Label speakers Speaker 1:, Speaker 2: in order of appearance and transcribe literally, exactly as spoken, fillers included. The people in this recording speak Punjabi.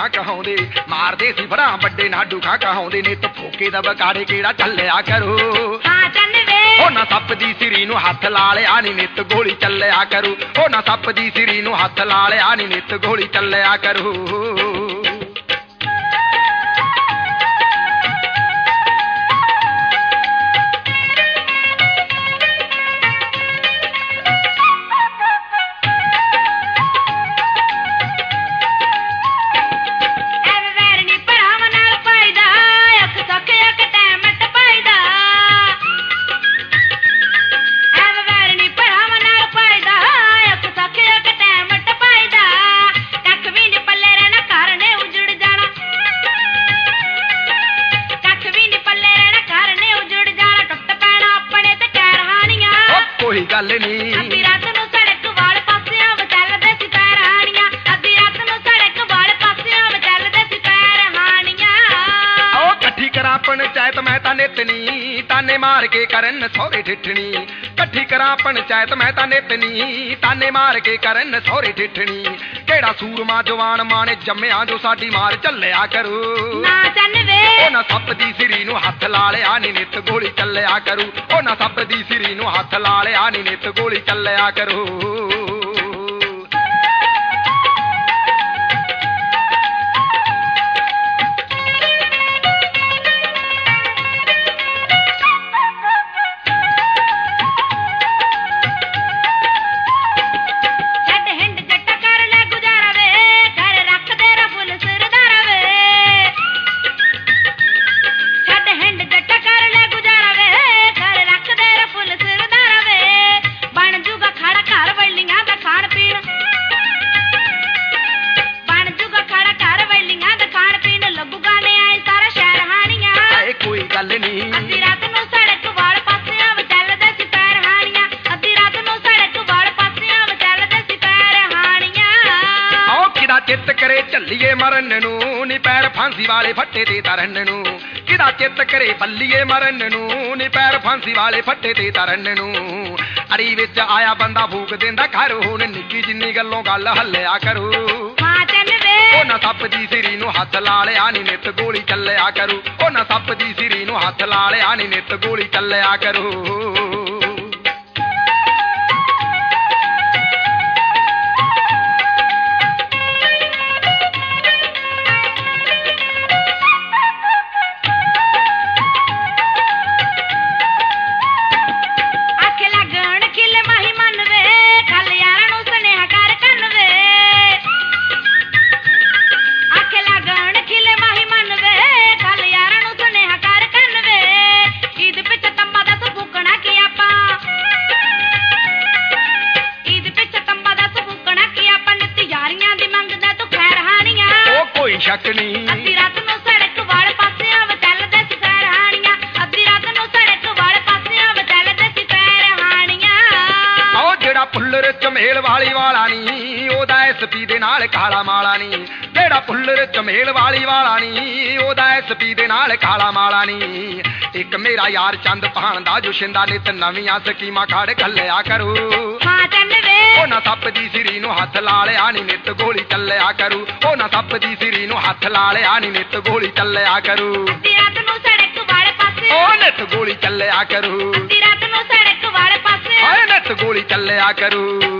Speaker 1: ਖਾ ਕਹਾਉਂਦੇ ਮਾਰਦੇ ਸੀ ਫੜਾ ਵੱਡੇ ਨਾਡੂ ਖਾ ਕਹਾਉਂਦੇ ਨਿੱਤ ਫੋਕੇ ਦਾ ਬਕਾੜੇ ਕਿਹੜਾ ਚੱਲਿਆ ਕਰੂ
Speaker 2: ਹਾਂ ਚੰਨ ਵੇ
Speaker 1: ਉਹ ਨਾ ਸੱਪ ਦੀ ਸਿਰੀ ਨੂੰ ਹੱਥ ਲਾ ਲਿਆ ਨੀ ਨਿੱਤ ਗੋਲੀ ਚੱਲਿਆ ਕਰੂ ਉਹ ਨਾ ਸੱਪ ਦੀ ਸਿਰੀ ਨੂੰ ਹੱਥ ਲਾ ਲਿਆ ਨੀ ਨਿੱਤ ਗੋਲੀ ਚੱਲਿਆ ਕਰੂ ਗੱਲ ਨੀ
Speaker 2: ਅੱਧੀ ਰਾਤ ਨੂੰ ਸੜਕ ਵਾਲੇ ਪਾਸਿਆਂ ਵਿਚਲਦੇ ਸੀ ਪੈਰਾਣੀਆਂ ਅੱਧੀ ਰਾਤ ਨੂੰ ਸੜਕ ਵਾਲੇ ਪਾਸਿਆਂ ਵਿਚਲਦੇ ਸੀ ਪੈਰਾਣੀਆਂ
Speaker 1: ਉਹ ਇਕੱਠੀ ਕਰਾਂ ਪੰਚਾਇਤ ਮੈਂ ਤਾਂ ਨਿਤਨੀ ਤਾਨੇ ਮਾਰ ਕੇ ਕਰਨ ਸਹੁਰੇ ਠਿੱਠਣੀ ਇਕੱਠੀ ਕਰਾਂ ਪੰਚਾਇਤ ਮੈਂ ਤਾਂ ਨਿਤਨੀ ਤਾਨੇ ਮਾਰ ਕੇ ਕਰਨ ਸਹੁਰੇ ਠਿੱਠਣੀ ਕਿਹੜਾ ਸੂਰਮਾ ਜਵਾਨ ਮਾਣੇ ਜੰਮਿਆ ਜੋ ਸਾਡੀ ਮਾਰ ਚੱਲਿਆ ਕਰੂ
Speaker 2: ਨਾ ਚੰਨ ਵੇ
Speaker 1: ਉਹ ਨਾ ਸੱਪ ਦੀ ਸਿਰੀ ਨੂੰ ਹੱਥ ਲਾ ਲਿਆ ਨੀ ਨਿੱਤ ਗੋਲੀ ਚੱਲਿਆ ਕਰੂ ਉਹ ਨਾ ਸੱਪ ਦੀ ਸਿਰੀ ਨੂੰ ਹੱਥ ਲਾ ਲਿਆ ਨੀ ਨਿੱਤ ਗੋਲੀ ਚੱਲਿਆ ਕਰੂ
Speaker 2: ਅੱਧੀ ਰਾਤ ਨੂੰ ਸੜਕ ਵਾਲੇ ਪਾਸਿਆਂ ਵਿਚਲਦੇ ਸੀ ਪੈਰਾਣੀਆਂ ਅੱਧੀ ਰਾਤ ਨੂੰ ਸੜਕ ਵਾਲੇ ਪਾਸਿਆਂ ਵਿਚਲਦੇ ਸੀ ਪੈਰਾਣੀਆਂ
Speaker 1: ਆਓ ਕਿਹਦਾ ਚਿੱਤ ਕਰੇ ਝੱਲੀਏ ਮਰਨ ਨੂੰ ਨੀ ਪੈਰ ਫਾਂਸੀ ਵਾਲੇ ਫੱਟੇ ਤੇ ਤਰਨ ਨੂੰ ਕਿਹਦਾ ਚਿੱਤ ਕਰੇ ਬੱਲੀਏ ਮਰਨ ਨੂੰ ਨੀ ਪੈਰ ਫਾਂਸੀ ਵਾਲੇ ਫੱਟੇ ਤੇ ਤਰਨ ਨੂੰ ਅੜੀ ਵਿੱਚ ਆਇਆ ਬੰਦਾ ਫੂਕ ਦਿੰਦਾ ਘਰ ਹੁਣ ਨਿੱਕੀ ਜਿੰਨੀ ਗੱਲੋਂ ਗੱਲ ਹੱਲਿਆ ਕਰੂ
Speaker 2: ਹਾਂ ਚੰਨ ਵੇ
Speaker 1: ਉਹ ਨਾ ਸੱਪ ਦੀ ਸਿਰੀ ਨੂੰ ਹੱਥ ਲਾ ਲਿਆ ਨੀ ਨਿੱਤ ਗੋਲੀ ਚੱਲਿਆ ਕਰੂ ਉਹ ਨਾ ਸੱਪ ਦੀ ਸਿਰੀ ਨੂੰ ਹੱਥ ਲਾ ਲਿਆ ਨੀ ਨਿੱਤ ਗੋਲੀ ਚੱਲਿਆ ਕਰੂ ਸ਼ੱਕ ਨਹੀਂ
Speaker 2: ਅੱਧੀ ਰਾਤ ਨੂੰ ਸੜਕ ਵਾਲੇ ਪਾਸਿਆਂ ਵਿਚਲਦੇ ਸੀ ਪੈਰਾਣੀਆਂ ਅੱਧੀ ਰਾਤ ਨੂੰ ਸੜਕ ਵਾਲੇ ਪਾਸਿਆਂ ਵਿਚਲਦੇ ਸੀ ਪੈਰਾਣੀਆਂ
Speaker 1: ਉਹ ਜਿਹੜਾ ਪੁੱਲਰ ਝਮੇਲ ਵਾਲੀ ਵਾਲਾ ਨੀ ਉਹਦਾ ਐਸਪੀ ਦੇ ਨਾਲ ਕਾਲਾ ਮਾਲਾ ਨੀ ਜਿਹੜਾ ਪੁੱਲਰ ਝਮੇਲ ਵਾਲੀ ਵਾਲਾ ਨੀ ਉਹਦਾ ਐਸਪੀ ਦੇ ਨਾਲ ਕਾਲਾ ਮਾਲਾ ਨੀ ਇੱਕ ਮੇਰਾ ਯਾਰ ਚੰਦ ਭਾਣ ਦਾ ਜੋ ਸ਼ਿੰਦਾ ਨਿਤ ਨਵੀਆਂ ਸਕੀਮਾਂ ਖੜ ਘੱਲਿਆ ਕਰੂ
Speaker 2: ਹਾਂ ਚੰਨ ਵੇ
Speaker 1: ਉਹ ਨਾ ਸੱਪ ਦੀ ਸਿਰੀ ਨੂੰ ਹੱਥ ਲਾ ਲਿਆ ਨੀ ਨਿੱਤ ਗੋਲੀ ਚੱਲਿਆ ਕਰੂ ਉਹ ਨਾ ਸੱਪ ਦੀ ਸਿਰੀ ਨੂੰ ਹੱਥ ਲਾ ਲਿਆ ਨੀ ਨਿੱਤ ਗੋਲੀ ਚੱਲਿਆ ਕਰੂ
Speaker 2: ਅੱਧੀ ਰਾਤ ਨੂੰ ਸੜਕ ਵਾਲੇ ਪਾਸੇ
Speaker 1: ਉਹ ਨਿੱਤ ਗੋਲੀ ਚੱਲਿਆ ਕਰੂ
Speaker 2: ਅੱਧੀ ਰਾਤ ਨੂੰ ਸੜਕ ਵਾਲੇ ਪਾਸੇ
Speaker 1: ਹਾਏ ਨਿੱਤ ਗੋਲੀ ਚੱਲਿਆ ਕਰੂ।